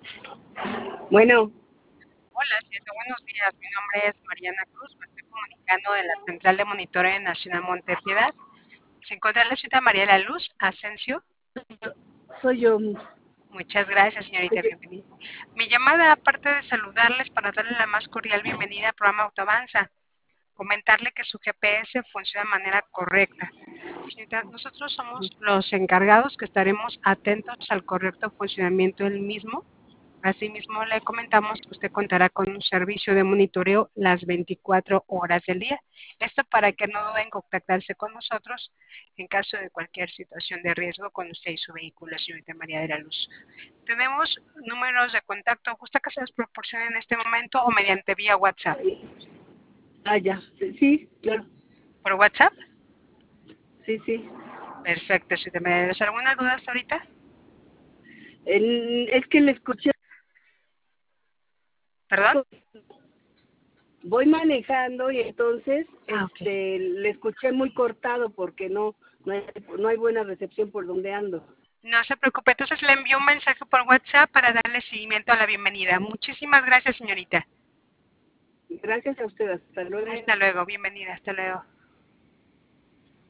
Bueno, Hola, señorita, buenos días. Mi nombre es Mariana Cruz. Me estoy comunicando de la Central de Monitoreo Nacional Montepiedad. ¿Se encuentra la señorita María La Luz Asensio? soy yo. Muchas gracias, señorita. Bienvenida. Mi llamada, aparte de saludarles para darle la más cordial bienvenida al programa Autoavanza, comentarle que su GPS funciona de manera correcta. Señorita, nosotros somos los encargados que estaremos atentos al correcto funcionamiento del mismo. Asimismo, le comentamos que usted contará con un servicio de monitoreo las 24 horas del día. Esto para que no duden en contactarse con nosotros en caso de cualquier situación de riesgo con usted y su vehículo, señorita María de la Luz. Tenemos números de contacto. ¿Gusta que se los proporcione en este momento o mediante vía WhatsApp? Ya. Sí, claro. ¿Por WhatsApp? Sí, sí. Perfecto, señorita María de la Luz. ¿Alguna duda hasta ahorita? Es que le escuché, ¿Perdón? voy manejando y entonces Ok. le escuché muy cortado porque no hay buena recepción por donde ando. No se preocupe, entonces le envío un mensaje por WhatsApp para darle seguimiento a la bienvenida. Muchísimas gracias, señorita. Gracias a usted, hasta luego. Hasta luego, bienvenida, hasta luego.